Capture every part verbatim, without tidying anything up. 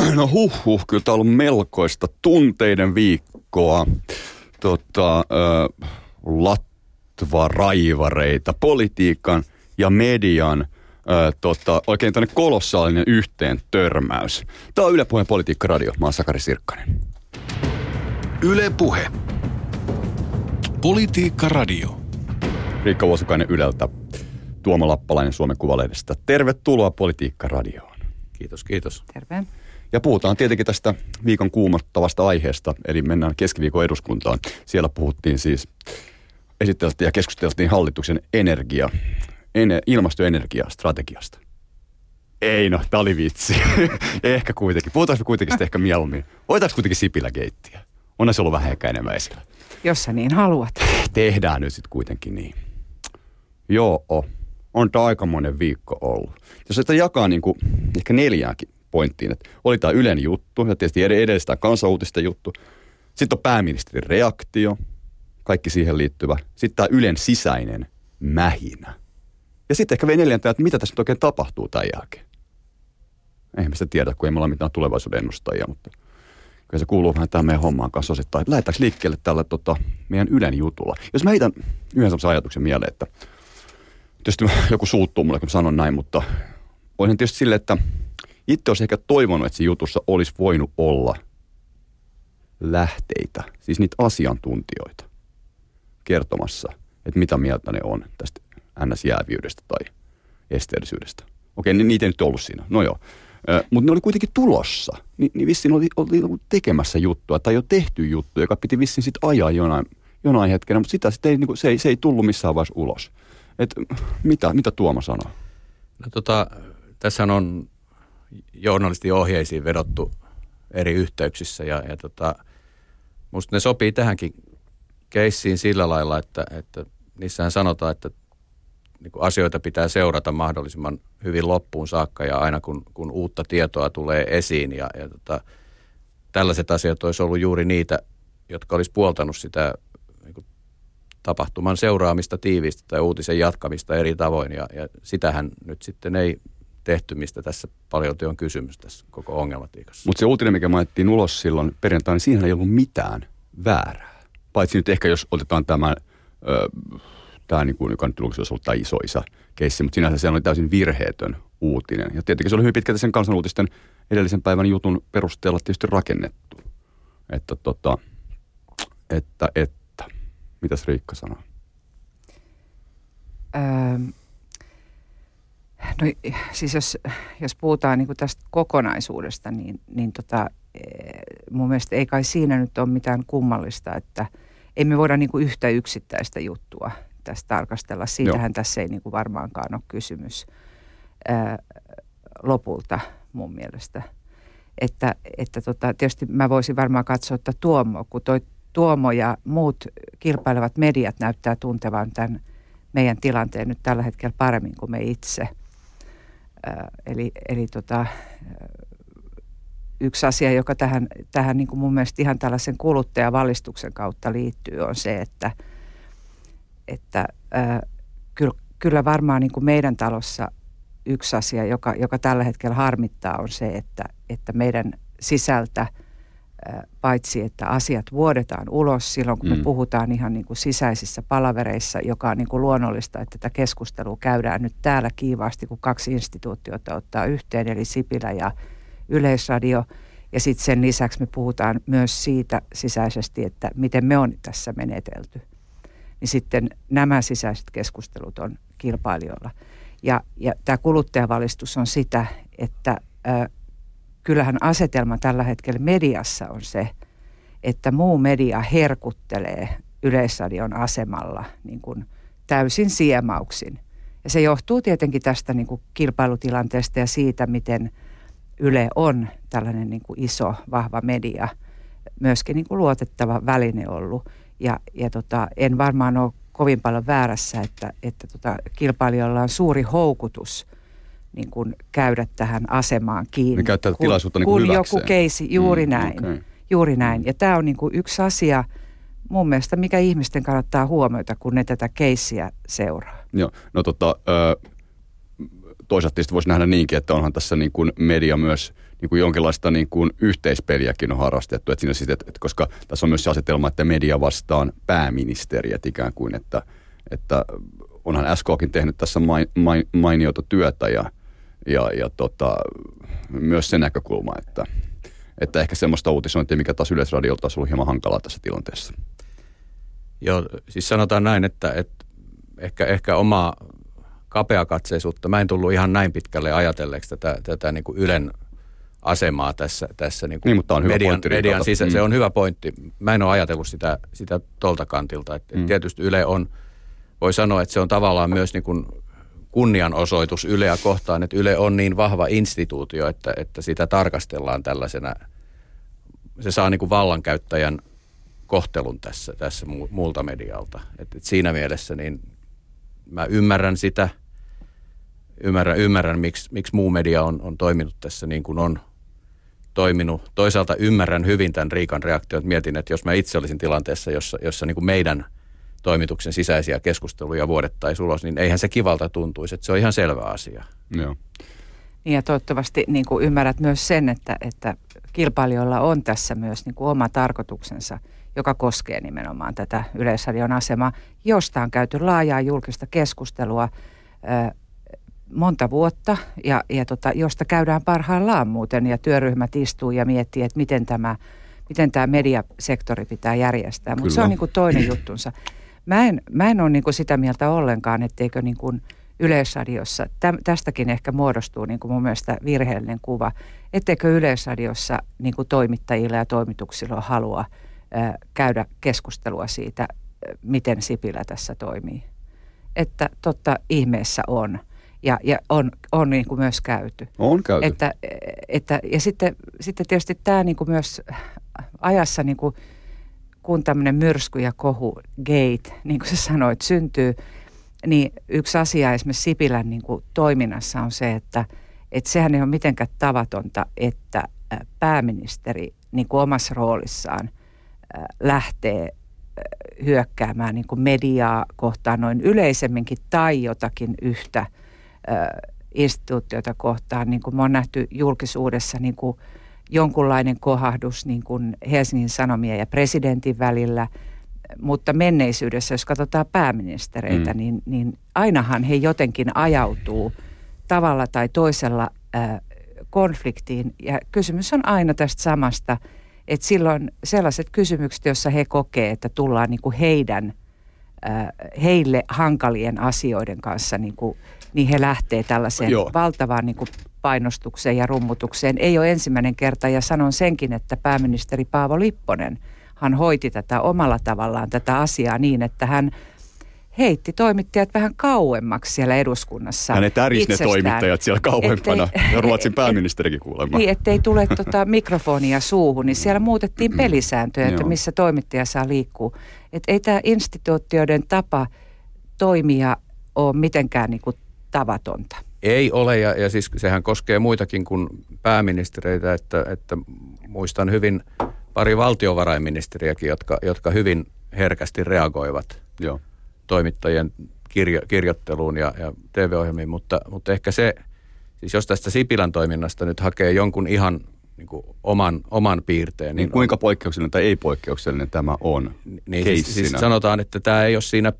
No huh huh, kyllä tämä on ollut melkoista tunteiden viikkoa. Tota, äh, latvaraivareita, politiikan ja median äh, tota, oikein tämmöinen kolossaalinen yhteen törmäys. Tämä on Yle Puheen Politiikka-radio. Mä oon Sakari Sirkkanen. Yle Puhe. Politiikka-radio. Riikka Vuosukainen Yleltä, Tuomo Lappalainen Suomen Kuvalehdestä. Tervetuloa Politiikka-radioon. Kiitos, kiitos. Terve. Ja puhutaan tietenkin tästä viikon kuumottavasta aiheesta, eli mennään keskiviikon eduskuntaan. Siellä puhuttiin siis, esiteltiin ja keskusteltiin hallituksen energia, ener, ilmastoenergiastrategiasta. Ei no, tää oli vitsi. Ehkä kuitenkin. Puhutaanko kuitenkin sitä ehkä mieluummin? Voitaanko kuitenkin Sipilä-geittiä? Onhan se ollut vähän ehkä enemmän esillä. Jos sä niin haluat. Tehdään nyt sitten kuitenkin niin. Joo, on tämä aikamoinen viikko ollut. Jos sitä jakaa niin kuin ehkä neljäänkin pointtiin, että oli tämä Ylen juttu ja tietysti edelleen kansanuutisten juttu. Sitten on pääministerin reaktio, kaikki siihen liittyvä. Sitten tämä Ylen sisäinen mähinä. Ja sitten ehkä vielä neljäntä, että mitä tässä nyt oikein tapahtuu tämän jälkeen. Eihän me sitä tiedä, kun ei me olla mitään tulevaisuuden ennustajia, mutta kyllä se kuuluu vähän tähän meidän hommaan kanssa osittain. Että lähdetäänkö liikkeelle tällä tota, meidän Ylen jutulla. Jos mä heitän yhden sellaisen ajatuksen mieleen, että tietysti joku suuttuu mulle, kun sanon näin, mutta olisin tietysti silleen, että itse olisi ehkä toivonut, että siinä jutussa olisi voinut olla lähteitä, siis niitä asiantuntijoita kertomassa, että mitä mieltä ne on tästä N S-jäävyydestä tai esteellisyydestä. Okei, niin niitä ei nyt ollut siinä. No joo. Mutta ne oli kuitenkin tulossa. Ni, niin vissiin oli, oli tekemässä juttua tai jo tehty juttu, joka piti vissiin sitten ajaa jonain, jonain hetkenä, mutta sitä sit ei, niin kuin, se, ei, se ei tullut missään vaiheessa ulos. Et mitä, mitä Tuomo sanoo? No tota, tässä on journalistin ohjeisiin vedottu eri yhteyksissä ja, ja tota, musta ne sopii tähänkin keissiin sillä lailla, että, että niissähän sanotaan, että niin kuin asioita pitää seurata mahdollisimman hyvin loppuun saakka ja aina kun, kun uutta tietoa tulee esiin ja, ja tota, tällaiset asiat olisi ollut juuri niitä, jotka olisi puoltanut sitä niin kuin tapahtuman seuraamista tiiviistä tai uutisen jatkamista eri tavoin ja, ja sitähän nyt sitten ei tehty, mistä tässä paljon on kysymys tässä koko ongelmatiikassa. Mutta se uutinen, mikä mainittiin ulos silloin perjantaina, niin siinä ei ollut mitään väärää. Paitsi nyt ehkä jos otetaan tämä, ö, tämä niin kuin, joka nyt olisi ollut tämä isoisa-keissi, mutta sinänsä se oli täysin virheetön uutinen. Ja tietenkin se oli hyvin pitkälti sen kansanuutisten edellisen päivän jutun perusteella tietysti rakennettu. Että tota, että, että. Mitäs Riikka sanoo? Öö, no siis jos, jos puhutaan niin kuin tästä kokonaisuudesta, niin, niin tota, mun mielestä ei kai siinä nyt ole mitään kummallista, että emme voida niin kuin yhtä yksittäistä juttua tästä tarkastella. Siitähän Joo. tässä ei niin kuin varmaankaan ole kysymys ää, lopulta mun mielestä. Että, että tota, tietysti mä voisin varmaan katsoa, että Tuomo, kun toi Tuomo ja muut kilpailevat mediat näyttää tuntevan tämän meidän tilanteen nyt tällä hetkellä paremmin kuin me itse. Ää, eli eli tota, yksi asia, joka tähän, tähän niin kuin mun mielestä ihan tällaisen kuluttajavalistuksen kautta liittyy, on se, että, että ää, kyllä, kyllä varmaan niin kuin meidän talossa yksi asia, joka, joka tällä hetkellä harmittaa, on se, että, että meidän sisältä paitsi, että asiat vuodetaan ulos silloin, kun me mm. puhutaan ihan niin kuin sisäisissä palavereissa, joka on niin kuin luonnollista, että tätä keskustelua käydään nyt täällä kiivaasti, kun kaksi instituutiota ottaa yhteen, eli Sipilä ja Yleisradio. Ja sitten sen lisäksi me puhutaan myös siitä sisäisesti, että miten me on tässä menetelty. Niin sitten nämä sisäiset keskustelut on kilpailijoilla. Ja, ja tämä kuluttajavalistus on sitä, että Äh, kyllähän asetelma tällä hetkellä mediassa on se, että muu media herkuttelee Yleisradion asemalla niin kuin täysin siemauksin. Ja se johtuu tietenkin tästä niin kuin kilpailutilanteesta ja siitä, miten Yle on tällainen niin kuin iso, vahva media, myöskin niin kuin luotettava väline ollut. Ja, ja tota, en varmaan ole kovin paljon väärässä, että, että tota, kilpailijoilla on suuri houkutus niin kuin käydä tähän asemaan kiinni. Ne käyttää tilaisuutta niin kuin hyväkseen. Joku keisi, juuri mm, näin. Okay. Juuri näin. Ja tämä on niin kuin yksi asia mun mielestä, mikä ihmisten kannattaa huomioida, kun ne tätä keissiä seuraa. Joo, no tota, ö, toisaalta tietysti voisi nähdä niinkin, että onhan tässä niin kuin media myös niin kuin jonkinlaista niin kuin yhteispeliäkin on harrastettu. Että siinä sit, että, että koska tässä on myös se asetelma, että media vastaan pääministeriä ikään kuin, että, että onhan S K:kin tehnyt tässä main, main, mainiota työtä ja, ja, ja tota, myös se näkökulma, että, että ehkä semmoista uutisointia, mikä taas Yleisradiolta on ollut hieman hankalaa tässä tilanteessa. Joo, siis sanotaan näin, että, että ehkä, ehkä omaa kapeakatseisuutta, mä en tullut ihan näin pitkälle ajatelleeksi tätä, tätä niin kuin Ylen asemaa tässä, tässä niin kuin niin, mutta on median, hyvä pointti, median sisä. Mm. Se on hyvä pointti. Mä en ole ajatellut sitä, sitä tolta kantilta. Et, mm. et tietysti Yle on, voi sanoa, että se on tavallaan myös niin kuin kunnianosoitus Yleä kohtaan, että Yle on niin vahva instituutio, että, että sitä tarkastellaan tällaisena, se saa niin kuin vallankäyttäjän kohtelun tässä, tässä muulta medialta. Et, et siinä mielessä niin mä ymmärrän sitä, ymmärrän, ymmärrän miksi, miksi muu media on, on toiminut tässä niin kuin on toiminut. Toisaalta ymmärrän hyvin tämän Riikan reaktion, että mietin, että jos mä itse olisin tilanteessa, jossa, jossa niin kuin meidän toimituksen sisäisiä keskusteluja vuodettaisiin ulos, niin eihän se kivalta tuntuisi, että se on ihan selvä asia. Joo. Ja toivottavasti niin kuin ymmärrät myös sen, että, että kilpailijoilla on tässä myös niin kuin oma tarkoituksensa, joka koskee nimenomaan tätä Yleisradion asemaa, josta on käyty laajaa julkista keskustelua ö, monta vuotta ja, ja tota, josta käydään parhaillaan muuten ja työryhmät istuu ja miettii, että miten tämä, miten tämä mediasektori pitää järjestää, mutta se on niin kuin toinen juttunsa. Mä en, mä en ole niin kuin sitä mieltä ollenkaan, etteikö niin kuin Yleisradiossa, täm, tästäkin ehkä muodostuu niin kuin mun mielestä virheellinen kuva, etteikö Yleisradiossa niin kuin toimittajilla ja toimituksilla ole halua ää, käydä keskustelua siitä, miten Sipilä tässä toimii. Että totta ihmeessä on. Ja, ja on, on niin kuin myös käyty. On käyty. Että, että, ja sitten, sitten tietysti tämä niin kuin myös ajassa, niin kuin, kun tämmöinen myrsky ja kohu gate, niin kuin sä sanoit, syntyy, niin yksi asia esimerkiksi Sipilän niin kuin toiminnassa on se, että, että sehän ei ole mitenkään tavatonta, että pääministeri niin kuin omassa roolissaan lähtee hyökkäämään niin kuin mediaa kohtaan noin yleisemminkin tai jotakin yhtä instituutiota kohtaan. Niin kuin me on nähty julkisuudessa niin kuin jonkunlainen kohahdus niin kuin Helsingin Sanomien ja presidentin välillä, mutta menneisyydessä, jos katsotaan pääministereitä, mm. niin, niin ainahan he jotenkin ajautuu tavalla tai toisella äh, konfliktiin. Ja kysymys on aina tästä samasta, että silloin sellaiset kysymykset, joissa he kokee, että tullaan niin kuin heidän, äh, heille hankalien asioiden kanssa, niin, kuin, niin he lähtee tällaiseen Joo. valtavaan niin kuin painostukseen ja rummutukseen. Ei ole ensimmäinen kerta, ja sanon senkin, että pääministeri Paavo Lipponen hän hoiti tätä omalla tavallaan tätä asiaa niin, että hän heitti toimittajat vähän kauemmaksi siellä eduskunnassa. Hänet tärisi ne toimittajat siellä kauempana, ettei, ja Ruotsin pääministerikin kuulemma. Niin, ettei tule tota mikrofonia suuhun, niin siellä muutettiin pelisääntöjä, että missä toimittaja saa liikkua. Että ei tämä instituutioiden tapa toimia ole mitenkään niin kuin tavatonta. Ei ole, ja, ja siis sehän koskee muitakin kuin pääministereitä, että, että muistan hyvin pari valtiovarainministeriäkin, jotka, jotka hyvin herkästi reagoivat Joo. toimittajien kirjo, kirjoitteluun ja, ja T V-ohjelmiin, mutta, mutta ehkä se, siis jos tästä Sipilän toiminnasta nyt hakee jonkun ihan niin kuin oman, oman piirteen. Niin, niin kuinka on, poikkeuksellinen tai ei poikkeuksellinen tämä on niin siis, siis sanotaan, että tämä ei ole siinä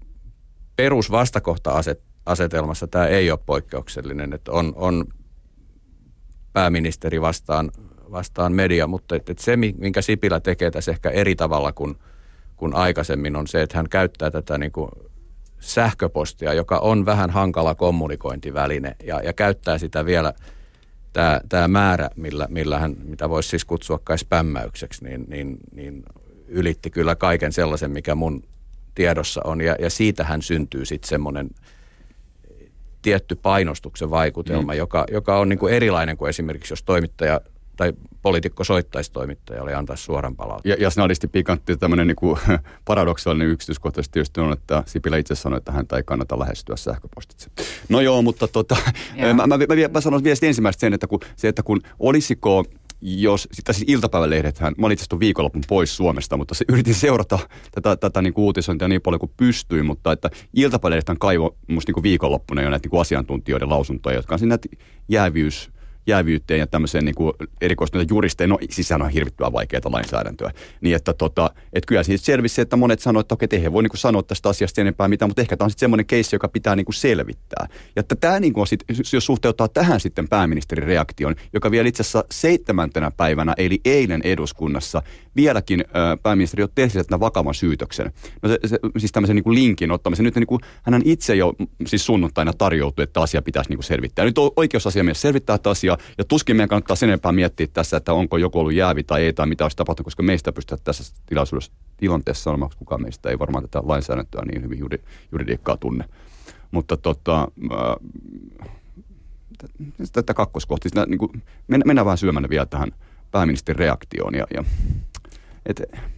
perusvastakohta-asetelmassa, tämä ei ole poikkeuksellinen, että on, on pääministeri vastaan vastaan media, mutta et, et se, minkä Sipilä tekee tässä ehkä eri tavalla kuin, kuin aikaisemmin, on se, että hän käyttää tätä niin kuin sähköpostia, joka on vähän hankala kommunikointiväline, ja, ja käyttää sitä vielä, tämä, tämä määrä, millä, millä hän, mitä voisi siis kutsua kai spämmäykseksi, niin, niin, niin ylitti kyllä kaiken sellaisen, mikä mun tiedossa on, ja, ja siitähän syntyy sitten semmoinen tietty painostuksen vaikutelma, mm. joka, joka on niin kuin erilainen kuin esimerkiksi, jos toimittaja tai poliitikko soittaisi toimittajalle ja antaisi suoran palautteen. Ja, ja snadisti pikantti tämmöinen niin kuin paradoksaalinen yksityiskohtaisesti tietysti on, että Sipilä itse sanoi, että häntä ei kannata lähestyä sähköpostitse. No joo, mutta tota, mä, mä, mä, mä sanon vielä ensimmäistä sen, että kun, se, että kun olisiko, jos, siis iltapäivälehdethän, mä olin itse asiassa viikonlopun pois Suomesta, mutta se, yritin seurata tätä, tätä niin kuin uutisointia niin paljon kuin pystyin, mutta että iltapäivälehdethän kaivoi musta niin kuin viikonloppuna jo näitä niin kuin asiantuntijoiden lausuntoja, jotka on siinä näitä jäävyys jäävyyteen ja tämmöiseen niin kuin erikoistuneita juristeja, no siis sehän on hirvittävän vaikeaa lainsäädäntöä. Niin että tota, et kyllä siitä selvisi, että monet sanoo, että okei, eihän voi niin kuin sanoa tästä asiasta enempää mitään, mutta ehkä tämä on sitten semmoinen keissi, joka pitää niin kuin selvittää. Ja että tämä niin kuin on sit, jos suhteuttaa tähän sitten pääministerin reaktion, joka vielä itse asiassa seitsemäntenä päivänä, eli eilen eduskunnassa, vieläkin äh, pääministeri otti esille tämän vakavan syytöksen. No se, se, siis tämmöisen niin kuin linkin ottamisen. Nyt niin kuin, hän itse jo siis sunnuntaina tarjoutui, että asia pitäisi niin kuin selvittää. Nyt oikeusasiamies selvittää tätä asiaa, ja tuskin meidän kannattaa sen enempää miettiä tässä, että onko joku ollut jäävi tai ei, tai mitä olisi tapahtunut, koska meistä pystytään tässä tilaisuudessa tilanteessa sanomaan, että kukaan meistä ei varmaan tätä lainsäädäntöä niin hyvin juri, juridiikkaa tunne. Mutta tota, äh, tätä kakkoskohtia, sitä, niin kuin, mennään vähän syömänä vielä tähän pääministerin reaktioon, ja, ja et,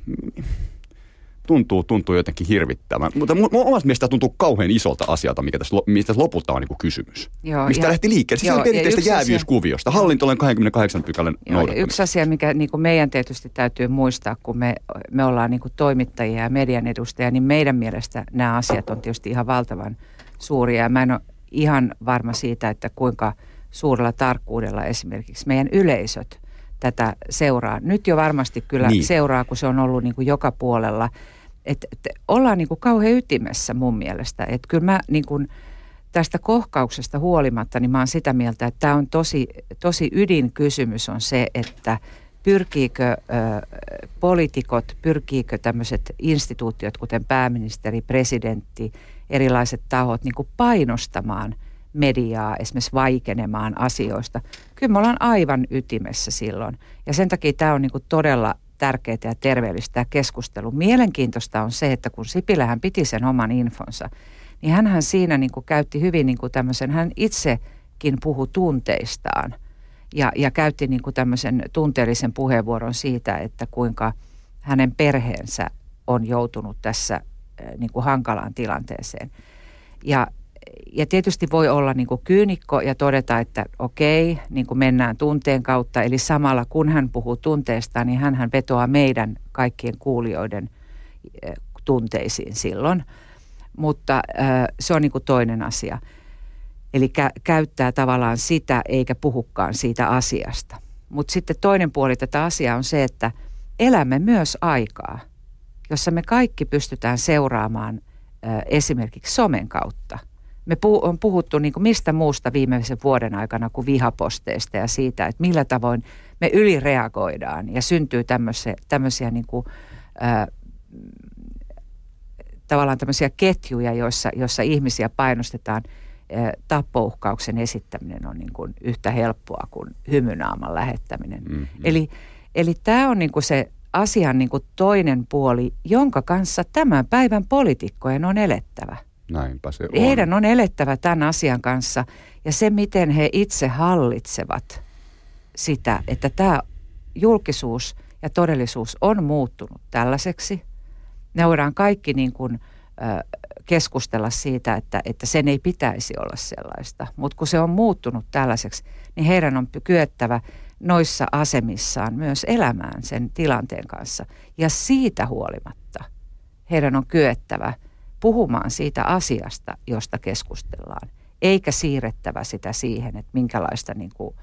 tuntuu, tuntuu jotenkin hirvittävän. Mutta mun omasta mielestä tuntuu kauhean isolta asialta, mikä tässä, mistä lopulta on niin kuin kysymys. Joo, mistä ja, lähti liikkeelle? Siis joo, perinteistä jäävyyskuviosta. Hallintolain kaksikymmentäkahdeksan pykälän noudattamista. Yksi asia, mikä niin kuin meidän tietysti täytyy muistaa, kun me, me ollaan niin kuin toimittajia ja median edustajia, niin meidän mielestä nämä asiat on tietysti ihan valtavan suuria. Ja mä en ole ihan varma siitä, että kuinka suurella tarkkuudella esimerkiksi meidän yleisöt tätä seuraa. Nyt jo varmasti kyllä niin seuraa, kun se on ollut niin kuin joka puolella. Että et ollaan niin kuin kauhean ytimessä mun mielestä. Että kyllä mä niin kuin tästä kohkauksesta huolimatta, niin mä oon sitä mieltä, että tämä on tosi, tosi ydinkysymys on se, että pyrkiikö ö, poliitikot, pyrkiikö tämmöiset instituutiot, kuten pääministeri, presidentti, erilaiset tahot niin kuin painostamaan mediaa, esimerkiksi vaikenemaan asioista. Kyllä me ollaan aivan ytimessä silloin. Ja sen takia tämä on niin kuin todella tärkeää ja terveellistä tämä keskustelu. Mielenkiintoista on se, että kun Sipilähän piti sen oman infonsa, niin hänhän siinä niin kuin käytti hyvin niin kuin tämmöisen, hän itsekin puhui tunteistaan ja, ja käytti niin kuin tämmöisen tunteellisen puheenvuoron siitä, että kuinka hänen perheensä on joutunut tässä niin kuin hankalaan tilanteeseen. Ja Ja tietysti voi olla niin kuin kyynikko ja todeta, että okei, niin kuin mennään tunteen kautta. Eli samalla kun hän puhuu tunteesta, niin hän vetoaa meidän kaikkien kuulijoiden tunteisiin silloin. Mutta äh, se on niin kuin toinen asia. Eli kä- käyttää tavallaan sitä eikä puhukaan siitä asiasta. Mutta sitten toinen puoli tätä asiaa on se, että elämme myös aikaa, jossa me kaikki pystytään seuraamaan äh, esimerkiksi somen kautta. Me puh- on puhuttu niin kuin mistä muusta viimeisen vuoden aikana kuin vihaposteista ja siitä, että millä tavoin me ylireagoidaan ja syntyy tämmöisiä, tämmöisiä niin kuin, ää, tavallaan tämmöisiä ketjuja, joissa, joissa ihmisiä painostetaan. Ää, tappouhkauksen esittäminen on niin kuin yhtä helppoa kuin hymynaaman lähettäminen. Mm-hmm. Eli, eli tämä on niin kuin se asian niin kuin toinen puoli, jonka kanssa tämän päivän poliitikkojen on elettävä. Näinpä se on. Heidän on elettävä tämän asian kanssa ja se, miten he itse hallitsevat sitä, että tämä julkisuus ja todellisuus on muuttunut tällaiseksi. Ne voidaan kaikki niin kuin, äh, keskustella siitä, että, että sen ei pitäisi olla sellaista. Mutta kun se on muuttunut tällaiseksi, niin heidän on kyettävä noissa asemissaan myös elämään sen tilanteen kanssa. Ja siitä huolimatta heidän on kyettävä puhumaan siitä asiasta, josta keskustellaan, eikä siirrettävä sitä siihen, että minkälaista niin kuin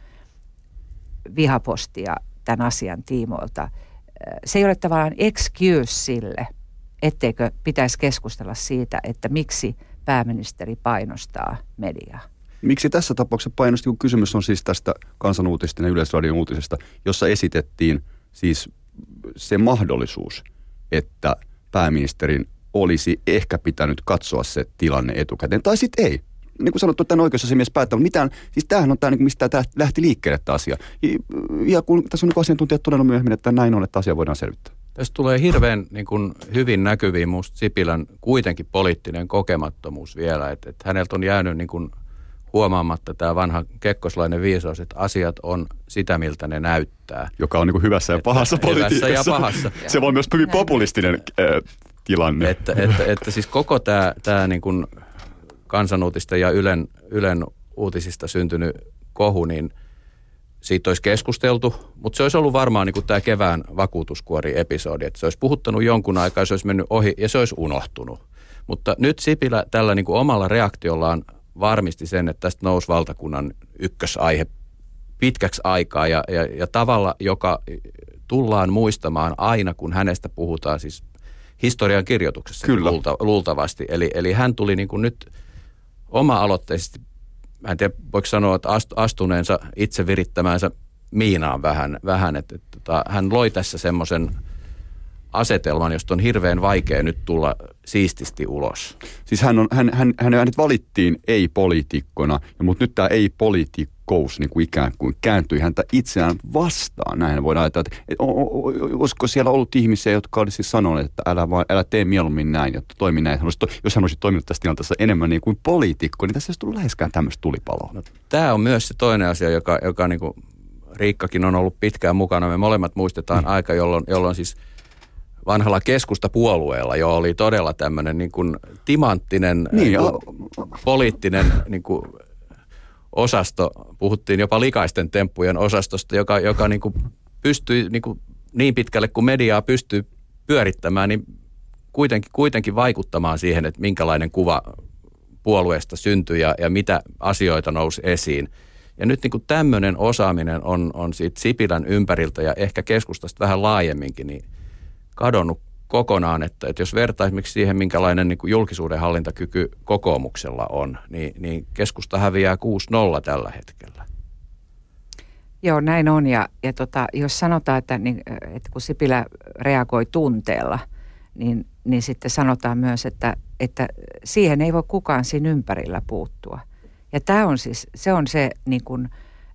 vihapostia tämän asian tiimoilta. Se ei ole tavallaan excuse sille, etteikö pitäisi keskustella siitä, että miksi pääministeri painostaa mediaa. Miksi tässä tapauksessa painosti, kun kysymys on siis tästä Kansanuutisten ja Yleisradion uutisesta, jossa esitettiin siis se mahdollisuus, että pääministerin olisi ehkä pitänyt katsoa se tilanne etukäteen, tai sitten ei. Niin kuin sanottu, tämän oikeusasiamies päättää, mutta mitään, siis tämähän on tämä, niin mistä tämä lähti liikkeelle tämä asia. Ja, ja kun tässä on niin asiantuntijat todennut myöhemmin, että näin on, että asia voidaan selvittää. Tässä tulee hirveän niin kuin hyvin näkyviin musta Sipilän kuitenkin poliittinen kokemattomuus vielä, että, että häneltä on jäänyt niin kuin huomaamatta tämä vanha kekkoslainen viisaus, että asiat on sitä, miltä ne näyttää. Joka on niin kuin hyvässä ja pahassa että, politiikassa. Hyvässä ja pahassa. Se voi myös hyvin populistinen äh, tilanne. Että, että, että siis koko tämä, tämä niin kuin Kansanuutisten ja Ylen, Ylen uutisista syntynyt kohu, niin siitä olisi keskusteltu, mutta se olisi ollut varmaan niin kuin tämä kevään vakuutuskuori-episodi, että se olisi puhuttanut jonkun aikaa, se olisi mennyt ohi ja se olisi unohtunut. Mutta nyt Sipilä tällä niin kuin omalla reaktiollaan varmisti sen, että tästä nousi valtakunnan ykkösaihe pitkäksi aikaa ja, ja, ja tavalla, joka tullaan muistamaan aina, kun hänestä puhutaan siis historian kirjoituksessa luulta, luultavasti. Eli, eli hän tuli niin kuin nyt oma-aloitteisesti, mä en tiedä voiko sanoa, että astuneensa itse virittämäänsä miinaan vähän, vähän että, että, että hän loi tässä semmoisen asetelman, josta on hirveän vaikea nyt tulla siististi ulos. Siis hän, on, hän, hän, hän, hänet valittiin ei-poliitikkona, mutta nyt tämä ei-poliitikkous niin kuin ikään kuin kääntyi häntä itseään vastaan. Näin voidaan ajatella, että, että olisiko siellä ollut ihmisiä, jotka olisivat siis sanoneet, että älä, vaan, älä tee mieluummin näin, jotta toimi näin. Hän olisi, jos hän olisi toiminut tässä tilanteessa enemmän niin kuin poliitikko, niin tässä ei olisi tullut läheskään tämmöistä tulipaloa. No, tämä on myös se toinen asia, joka, joka niin kuin Riikkakin on ollut pitkään mukana. Me molemmat muistetaan mm. aika, jolloin, jolloin siis vanhalla keskustapuolueella jo oli todella tämmöinen niin kuin timanttinen niin, niin kuin poliittinen niin kuin osasto. Puhuttiin jopa likaisten temppujen osastosta, joka, joka niin kuin pystyi niin, kuin niin pitkälle kuin mediaa pystyy pyörittämään, niin kuitenkin, kuitenkin vaikuttamaan siihen, että minkälainen kuva puolueesta syntyi ja, ja mitä asioita nousi esiin. Ja nyt niin kuin tämmöinen osaaminen on, on siitä Sipilän ympäriltä ja ehkä keskustasta vähän laajemminkin niin kadonnut kokonaan, että, että jos vertaa esimerkiksi siihen, minkälainen niin kuin julkisuuden hallintakyky kokoomuksella on, niin, niin keskusta häviää kuusi nolla tällä hetkellä. Joo, näin on. Ja, ja tota, jos sanotaan, että, niin, että kun Sipilä reagoi tunteella, niin, niin sitten sanotaan myös, että, että siihen ei voi kukaan siinä ympärillä puuttua. Ja tämä on siis, se on se niin kuin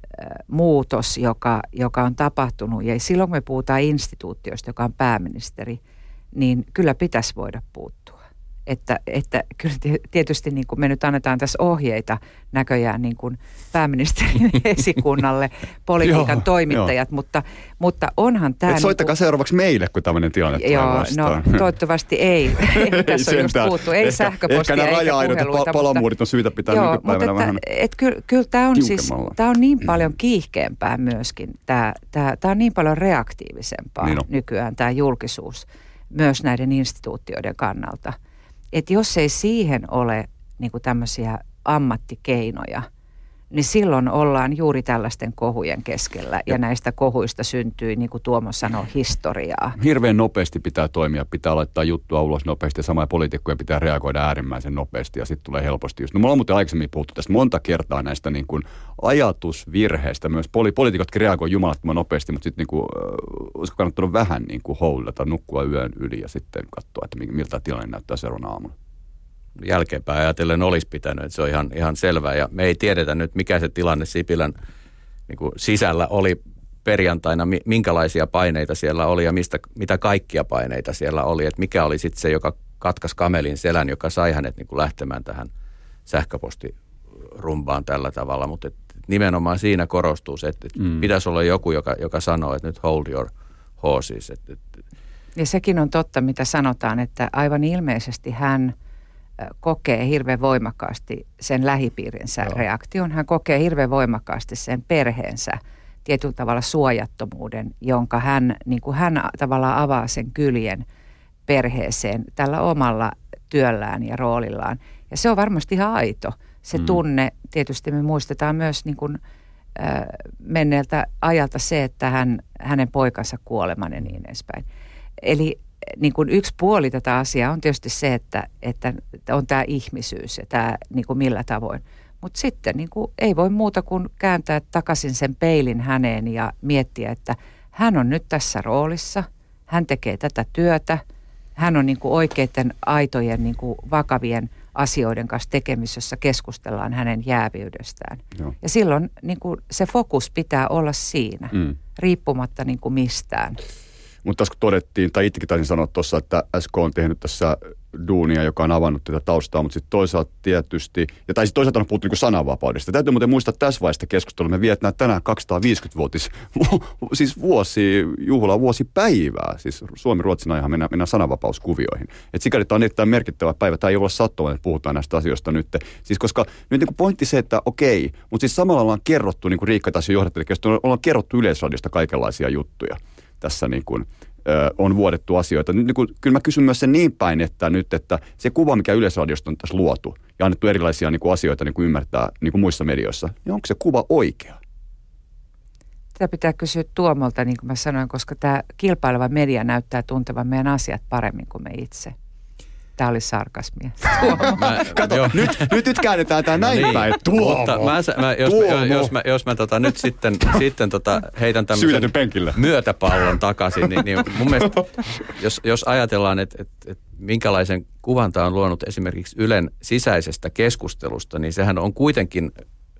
muutos, joka, joka on tapahtunut. Ja silloin kun me puhutaan instituutiosta, joka on pääministeri, niin kyllä pitäisi voida puuttua. Että, että kyllä tietysti niin kuin me nyt annetaan tässä ohjeita näköjään niin kuin pääministerin esikunnalle, politiikan toimittajat, mutta, mutta onhan tämä... Et soittakaa niin kuin, seuraavaksi meille, kun tämmöinen tilanne tulee joo, vastaan. No toivottavasti ei. Tässä on just puhuttu. Ei ehkä, sähköpostia ehkä eikä raja-aidot puheluita. Ehkä palomuurit on syytä pitää joo, nykypäivänä mutta vähän et, et, kyllä, kyllä tämä on, siis, tämä on niin paljon kiihkeämpää myöskin. Tämä, tämä, tämä on niin paljon reaktiivisempaa niin nykyään tämä julkisuus myös näiden instituutioiden kannalta. Että jos ei siihen ole niin kuin tämmöisiä ammattikeinoja, niin silloin ollaan juuri tällaisten kohujen keskellä. Ja, ja näistä kohuista syntyy, niin kuin Tuomo sanoi, historiaa. Hirveän nopeasti pitää toimia, pitää laittaa juttua ulos nopeasti ja samoja poliitikkoja pitää reagoida äärimmäisen nopeasti ja sitten tulee helposti just. No mulla on muuten aikaisemmin puhuttu tästä monta kertaa näistä niin kuin ajatusvirheistä. Myös poli- poliitikotkin reagoivat jumalattoman nopeasti, mutta sitten niin kuin, äh, olisiko kannattanut vähän niin kuin houlata, nukkua yön yli ja sitten katsoa, että miltä tilanne näyttää seuraavana aamuna. Jälkeenpäin ajatellen olisi pitänyt, että se on ihan, ihan selvää. Ja me ei tiedetä nyt, mikä se tilanne Sipilän niin kuin sisällä oli perjantaina, minkälaisia paineita siellä oli ja mistä, mitä kaikkia paineita siellä oli. Että mikä oli sitten se, joka katkaisi kamelin selän, joka sai hänet niin kuin lähtemään tähän sähköpostirumbaan tällä tavalla. Mutta nimenomaan siinä korostuu se, että mm. pitäisi olla joku, joka, joka sanoo, että nyt hold your horses. Että, että. Ja sekin on totta, mitä sanotaan, että aivan ilmeisesti hän kokee hirveän voimakkaasti sen lähipiirinsä Joo. reaktion. Hän kokee hirveän voimakkaasti sen perheensä tietyllä tavalla suojattomuuden, jonka hän, niin kuin hän tavallaan avaa sen kyljen perheeseen tällä omalla työllään ja roolillaan. Ja se on varmasti ihan aito. Se mm. tunne, tietysti me muistetaan myös niin kuin, äh, menneeltä ajalta se, että hän, hänen poikansa kuoleman ja niin edespäin. Eli niin kuin yksi puoli tätä asiaa on tietysti se, että, että on tämä ihmisyys ja tämä niin kuin millä tavoin. Mutta sitten niin kuin ei voi muuta kuin kääntää takaisin sen peilin häneen ja miettiä, että hän on nyt tässä roolissa, hän tekee tätä työtä, hän on niin kuin oikeiden aitojen niin kuin vakavien asioiden kanssa tekemisissä, jossa keskustellaan hänen jääviydestään. Joo. Ja silloin niin kuin se fokus pitää olla siinä, mm. riippumatta niin kuin mistään. Mutta tässä kun todettiin, tai itsekin taisin sanoa tuossa, että S K on tehnyt tässä duunia, joka on avannut tätä taustaa, mutta sitten toisaalta tietysti, ja tai sitten toisaalta on puhuttu niin sananvapaudesta. Täytyy muuten muistaa tässä vaiheessa keskustelua, me vietetään tänään kaksisataaviisikymmenvuotis, siis vuosi, juhlaa vuosipäivää, siis Suomi-Ruotsina ihan mennään, mennään sananvapauskuvioihin. Että sikäli tämä on erittäin merkittävä päivä, tämä ei ole sattumaa, että puhutaan näistä asioista nyt. Siis koska nyt niin kuin pointti se, että okei, mutta siis samalla ollaan kerrottu, niin kuin Riikka taisi johdatteli keskustelua, ollaan kerrottu Yleisradiosta kaikenlaisia juttuja. Tässä niin kuin, ö, on vuodettu asioita. Nyt, niin kuin, kyllä mä kysyn myös sen niin päin, että nyt, että se kuva, mikä Yleisradiosta on tässä luotu ja annettu erilaisia niin kuin asioita niin kuin ymmärtää niin kuin muissa medioissa, niin onko se kuva oikea? sitä pitää kysyä Tuomolta, niin kuin mä sanoin, koska tämä kilpaileva media näyttää tuntevan meidän asiat paremmin kuin me itse. Tämä oli sarkasmia. Mä, Kato, nyt, nyt, nyt käännetään tämä näin no niin, päin. Tuomo. Mutta mä, mä, jos, Tuomo. jos mä, jos mä tota, nyt sitten, sitten tota, heitän tämmöisen myötäpallon takaisin, niin, niin mun mielestä, jos, jos ajatellaan, että et, et minkälaisen kuvan tämä on luonut esimerkiksi Ylen sisäisestä keskustelusta, niin sehän on kuitenkin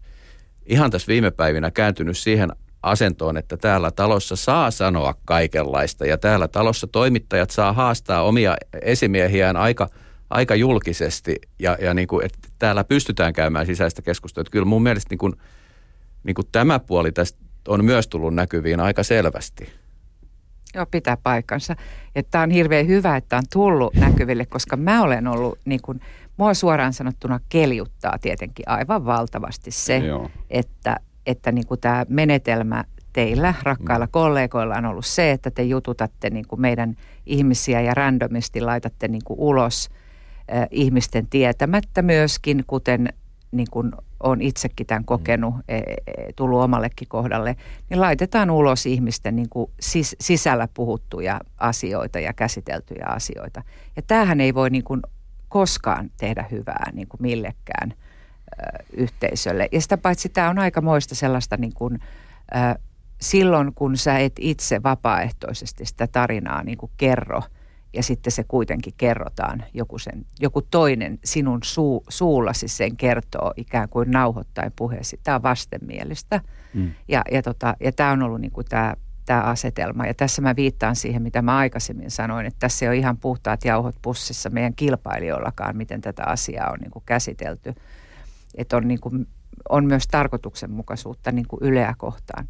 ihan tässä viime päivinä kääntynyt siihen asentoon, että täällä talossa saa sanoa kaikenlaista ja täällä talossa toimittajat saa haastaa omia esimiehiään aika, aika julkisesti ja, ja niin kuin, että täällä pystytään käymään sisäistä keskustelua. Että kyllä mun mielestä niin kuin, niin kuin tämä puoli tästä on myös tullut näkyviin aika selvästi. Joo, pitää paikkansa. Tämä on hirveän hyvä, että on tullut näkyville, koska mä olen ollut, niin kuin, mua suoraan sanottuna keliuttaa tietenkin aivan valtavasti se, Joo. että että niin kuin tämä menetelmä teillä, rakkailla kollegoilla, on ollut se, että te jututatte niin kuin meidän ihmisiä ja randomisti laitatte niin kuin ulos äh, ihmisten tietämättä myöskin, kuten niin kuin olen itsekin tämän kokenut, e, tullut omallekin kohdalle, niin laitetaan ulos ihmisten niin kuin sis, sisällä puhuttuja asioita ja käsiteltyjä asioita. Ja tämähän ei voi niin kuin koskaan tehdä hyvää niin kuin millekään yhteisölle. Ja sitä paitsi tämä on aikamoista sellaista niin kuin, äh, silloin, kun sä et itse vapaaehtoisesti sitä tarinaa niin kuin kerro, ja sitten se kuitenkin kerrotaan, joku, sen, joku toinen sinun suu, suullasi sen kertoo ikään kuin nauhoittain puheesi. Tämä on vastenmielistä. Mm. Ja, ja, tota, ja tämä on ollut niin kuin tämä, tämä asetelma. Ja tässä mä viittaan siihen, mitä mä aikaisemmin sanoin, että tässä ei ole ihan puhtaat jauhot pussissa meidän kilpailijoillakaan, miten tätä asiaa on niin kuin käsitelty. Että on, niin kuin, on myös tarkoituksenmukaisuutta niin kuin Yleä kohtaan.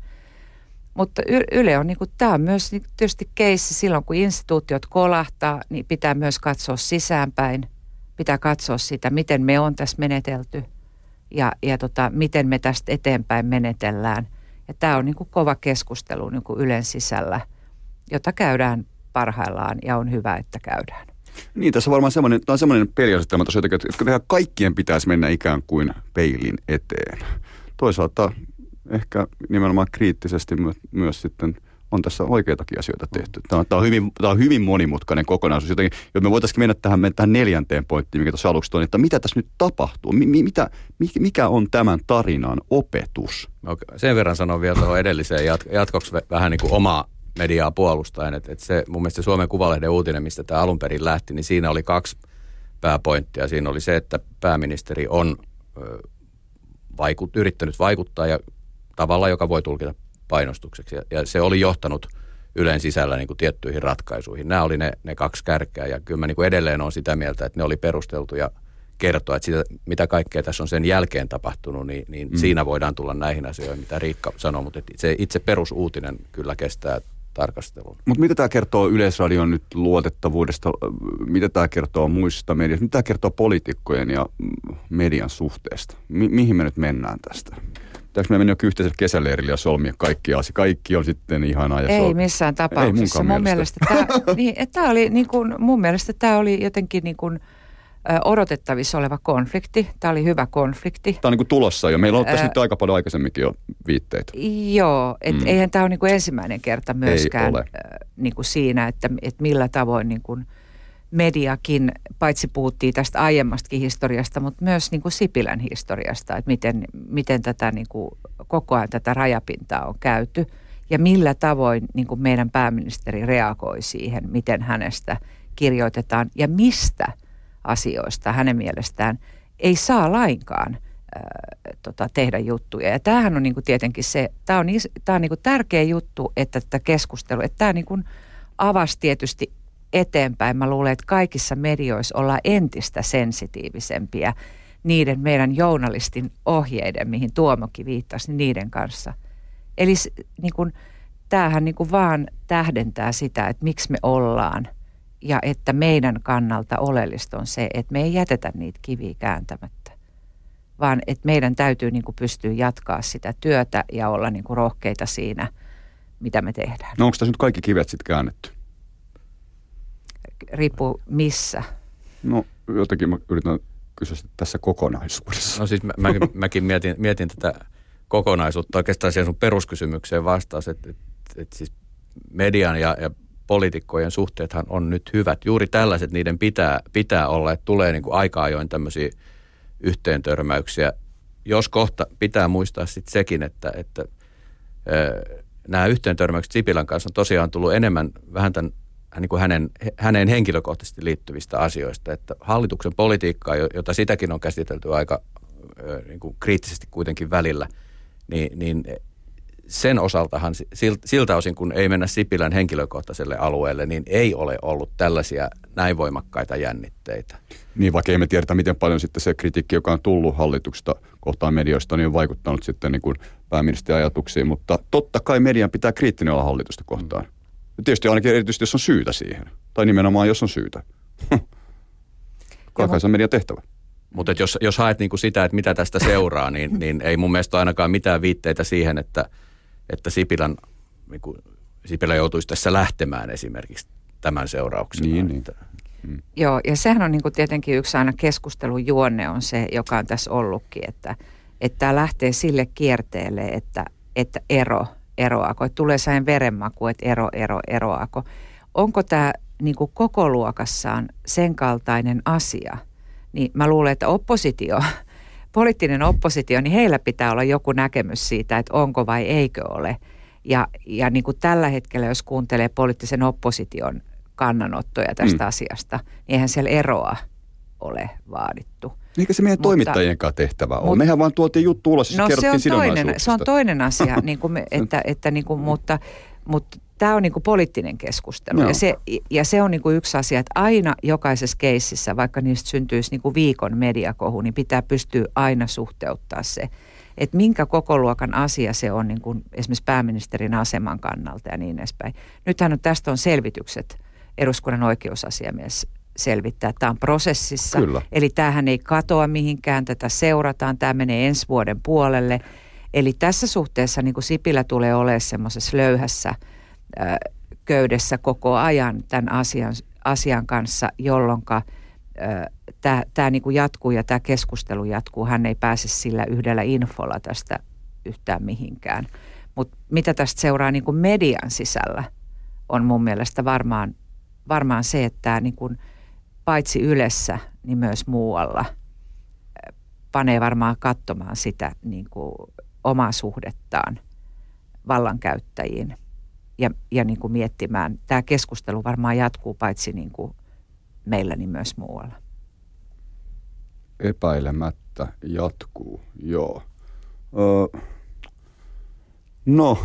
Mutta Yle on, niin kuin, tämä on myös niin tietysti keissi silloin, kun instituutiot kolahtaa, niin pitää myös katsoa sisäänpäin. Pitää katsoa sitä, miten me on tässä menetelty ja, ja tota, miten me tästä eteenpäin menetellään. Ja tämä on niin kuin kova keskustelu niin kuin Ylen sisällä, jota käydään parhaillaan ja on hyvä, että käydään. Niin, tässä on varmaan semmoinen, tämä on semmoinen peliasetelma tuossa jotenkin, että kaikkien pitäisi mennä ikään kuin peilin eteen. Toisaalta ehkä nimenomaan kriittisesti my- myös sitten on tässä oikeitakin asioita tehty. Tämä on, tämä on, hyvin, tämä on hyvin monimutkainen kokonaisuus, jotenkin, jotta me voitaisiin mennä tähän, tähän neljänteen pointtiin, mikä tuossa aluksi toin, että mitä tässä nyt tapahtuu, mi- mitä, mikä on tämän tarinan opetus? Okay. Sen verran sanon vielä tuohon edelliseen jat- jatkoksi vähän niin kuin omaa mediaa puolustaen, että, että se mun mielestä se Suomen Kuvalehden uutinen, mistä tämä alun perin lähti, niin siinä oli kaksi pääpointtia. Siinä oli se, että pääministeri on ö, vaikut, yrittänyt vaikuttaa ja tavalla, joka voi tulkita painostukseksi. Ja, ja se oli johtanut Ylen sisällä niin kuin tiettyihin ratkaisuihin. Nämä oli ne, ne kaksi kärkeä ja kyllä mä niin kuin edelleen olen sitä mieltä, että ne oli perusteltuja kertoa, että sitä, mitä kaikkea tässä on sen jälkeen tapahtunut, niin, niin mm. siinä voidaan tulla näihin asioihin, mitä Riikka sanoi, mutta se itse perusuutinen kyllä kestää tarkastelun. Mutta mitä tämä kertoo Yleisradion nyt luotettavuudesta, mitä tämä kertoo muista medioista, mitä tämä kertoo poliitikkojen ja median suhteesta? Mi- mihin me nyt mennään tästä? Pitääkö me mennä jokin yhteisellä kesäleirille ja solmia kaikki asia? Kaikki on sitten ihanaa ja Ei sol... missään tapauksessa. Ei mun mielestä. mielestä tämä, niin, tämä oli niin kuin, mun mielestä tämä oli jotenkin niin kuin odotettavissa oleva konflikti. Tämä oli hyvä konflikti. Tämä on niin kuin tulossa jo. Meillä on tässä Ää, nyt aika paljon aikaisemminkin jo viitteitä. Joo, että mm. eihän tämä ole niin kuin ensimmäinen kerta myöskään niin kuin siinä, että, että millä tavoin niin kuin mediakin, paitsi puhuttiin tästä aiemmastakin historiasta, mutta myös niin kuin Sipilän historiasta, että miten, miten tätä niin kuin, koko ajan tätä rajapintaa on käyty ja millä tavoin niin kuin meidän pääministeri reagoi siihen, miten hänestä kirjoitetaan ja mistä asioista hänen mielestään ei saa lainkaan ää, tota, tehdä juttuja. Ja tämähän on niin kuin tietenkin se, tämä on, tämä on niin kuin tärkeä juttu, että tätä keskustelua, että tämä niin kuin avasi tietysti eteenpäin. Mä luulen, että kaikissa medioissa ollaan entistä sensitiivisempiä niiden meidän journalistin ohjeiden, mihin Tuomokin viittasi, niin niiden kanssa. Eli niin kuin, tämähän niin kuin vaan tähdentää sitä, että miksi me ollaan ja että meidän kannalta oleellista on se, että me ei jätetä niitä kiviä kääntämättä, vaan että meidän täytyy niin kuin pystyä jatkaa sitä työtä ja olla niin kuin rohkeita siinä, mitä me tehdään. No onko tässä nyt kaikki kivet sitten käännetty? Riippuu missä? No jotenkin mä yritän kysyä tässä kokonaisuudessa. No siis mä, mäkin, mäkin mietin, mietin tätä kokonaisuutta, oikeastaan siihen sun peruskysymykseen vastaus, että, että, että siis median ja, ja poliitikkojen suhteethan on nyt hyvät. Juuri tällaiset niiden pitää, pitää olla, että tulee niin kuin aika ajoin tämmöisiä yhteentörmäyksiä. Jos kohta pitää muistaa sitten sekin, että, että ö, nämä yhteentörmäykset Sipilän kanssa on tosiaan tullut enemmän vähän tämän, niin kuin hänen, hänen henkilökohtaisesti liittyvistä asioista. Että hallituksen politiikkaa, jota sitäkin on käsitelty aika ö, niin kuin kriittisesti kuitenkin välillä, niin, niin sen osaltahan siltä osin, kun ei mennä Sipilän henkilökohtaiselle alueelle, niin ei ole ollut tällaisia näin voimakkaita jännitteitä. Niin, vaikka emme tiedetä, miten paljon sitten se kritiikki, joka on tullut hallituksesta kohtaan medioista, niin on vaikuttanut sitten niin kuin pääministerin ajatuksiin. Mutta totta kai median pitää kriittinen olla hallitusta kohtaan. Ja tietysti ainakin erityisesti, jos on syytä siihen. Tai nimenomaan, jos on syytä. Kai se on median tehtävä. Mutta jos, jos haet niinku sitä, että mitä tästä seuraa, niin, niin ei mun mielestä ole ainakaan mitään viitteitä siihen, että, että Sipilän, niinku, Sipilä joutuisi tässä lähtemään esimerkiksi tämän seurauksena. Niin, niin. Mm. Joo, ja sehän on niinku tietenkin yksi aina keskustelun juonne on se, joka on tässä ollutkin, että että tämä lähtee sille kierteelle, että, että ero, eroako, että tulee sellainen verenmaku, että ero, ero, eroako. Onko tämä niinku koko luokassaan sen kaltainen asia? Niin mä luulen, että oppositio, poliittinen oppositio, niin heillä pitää olla joku näkemys siitä, että onko vai eikö ole. Ja, ja niin kuin tällä hetkellä, jos kuuntelee poliittisen opposition kannanottoja tästä mm. asiasta, niin eihän siellä eroa ole vaadittu. Eikä se meidän toimittajienkaan tehtävä ole. Mehän vaan tuotiin juttu ulos, jos no, kerrottiin se on toinen, sidonnaisuuksista. se on toinen asia, niin kuin me, että, että niin kuin, mutta, mutta tämä on niin kuin poliittinen keskustelu. Ja se, ja se on niin kuin yksi asia, että aina jokaisessa keississä, vaikka niistä syntyisi niin kuin viikon mediakohu, niin pitää pystyä aina suhteuttaa se, että minkä kokoluokan asia se on niin kuin esimerkiksi pääministerin aseman kannalta ja niin edespäin. Nythän on, tästä on selvitykset, eduskunnan oikeusasiamies selvittää, että tämä on prosessissa. Kyllä. Eli tämähän ei katoa mihinkään, tätä seurataan, tämä menee ensi vuoden puolelle. Eli tässä suhteessa niin kuin Sipilä tulee olemaan semmoisessa löyhässä äh, köydessä koko ajan tämän asian, asian kanssa, jolloin äh, tämä, tämä niin kuin jatkuu ja tämä keskustelu jatkuu. Hän ei pääse sillä yhdellä infolla tästä yhtään mihinkään. Mutta mitä tästä seuraa niin kuin median sisällä on mun mielestä varmaan, varmaan se, että tämä niin kuin paitsi Ylessä, niin myös muualla panee varmaan katsomaan sitä niin kuin omaa suhdettaan vallankäyttäjiin ja, ja niin kuin miettimään. Tämä keskustelu varmaan jatkuu paitsi niin kuin meillä, niin myös muualla. Epäilemättä jatkuu, joo. Öö, no...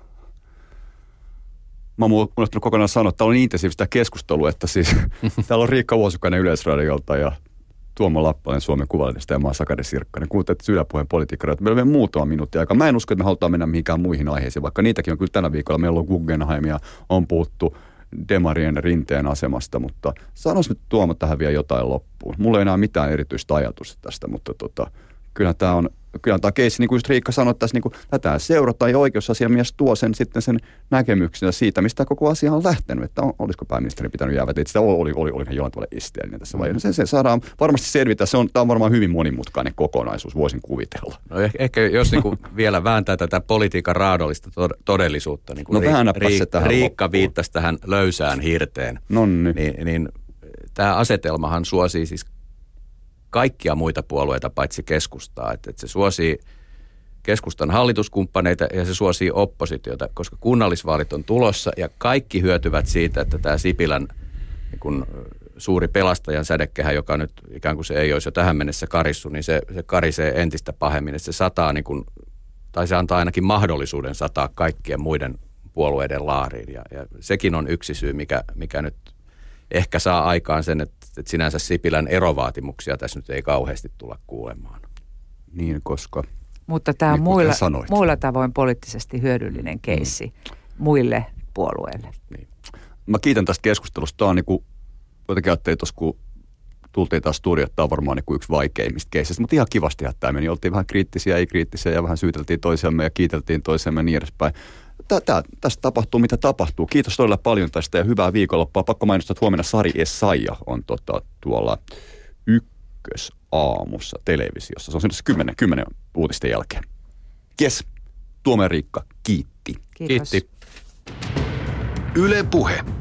Mä oon unohtanut kokonaan sanoa, että täällä on niin intensiivistä keskustelua, että siis täällä on Riikka Vuosukainen Yleisradiolta ja Tuomo Lappalainen Suomen Kuvallisesta ja mä oon Sakari Sirkkanen. Kuuntelette Yläpuheen politiikkareita. Meillä on vielä muutama minuutti aikaa. Mä en usko, että me halutaan mennä mihinkään muihin aiheisiin, vaikka niitäkin on kyllä tänä viikolla. Meillä on Guggenheim ja on puhuttu Demarien Rinteen asemasta, mutta sanois nyt Tuomo tähän vielä jotain loppuun. Mulla ei enää mitään erityistä ajatusta tästä, mutta tota, kyllä tämä on... Kyllä tämä keissi, niin kuin just Riikka sanoi, että niin tätä seurataan ja oikeusasiamies tuo sen sitten sen näkemyksenä siitä, mistä koko asia on lähtenyt. Että on, olisiko pääministeri pitänyt jäädä, että sitä oli, oli, oli jollain tavalla esteellinen tässä vaiheessa. Se, se saadaan varmasti selvitä. Se on, tämä on varmaan hyvin monimutkainen kokonaisuus, voisin kuvitella. No ehkä jos niin kuin vielä vääntää tätä politiikan raadollista todellisuutta, niin kuin no, Riik, Riik, Riikka viittasi tähän löysään hirteen, Nonni. niin, niin tämä asetelmahan suosii siis kaikkia muita puolueita paitsi keskustaa. Että, että se suosii keskustan hallituskumppaneita ja se suosii oppositiota, koska kunnallisvaalit on tulossa ja kaikki hyötyvät siitä, että tämä Sipilän niin kun, suuri pelastajan sädekehä, joka nyt ikään kuin se ei olisi jo tähän mennessä karissu, niin se, se karisee entistä pahemmin. Että se sataa, niin kun, tai se antaa ainakin mahdollisuuden sataa kaikkien muiden puolueiden laariin. Ja, ja sekin on yksi syy, mikä, mikä nyt ehkä saa aikaan sen, että, että sinänsä Sipilän erovaatimuksia tässä nyt ei kauheasti tulla kuulemaan. Niin, koska... Mutta tämä on niin, muilla, muilla tavoin poliittisesti hyödyllinen keissi mm. muille puolueille. Niin. Mä kiitän tästä keskustelusta. Tämä on niin kuin, jotenkin ajattelin tuossa, kun tultiin taas studio, että tämä on varmaan niin kuin yksi vaikeimmista keisseistä, mutta ihan kivasti tämä meni. Oltiin vähän kriittisiä, ei kriittisiä ja vähän syyteltiin toisiamme ja kiiteltiin toisiamme ja niin edespäin. Tää, tästä tapahtuu, mitä tapahtuu. Kiitos todella paljon tästä ja hyvää viikonloppua. Pakko mainostaa, että huomenna Sari Essayah on tota, tuolla Ykkösaamussa televisiossa. Se on kymmenen, kymmenen uutisten jälkeen. Jes, Tuomen Riikka kiitti. Kiitos. Kiitti. Yle Puhe.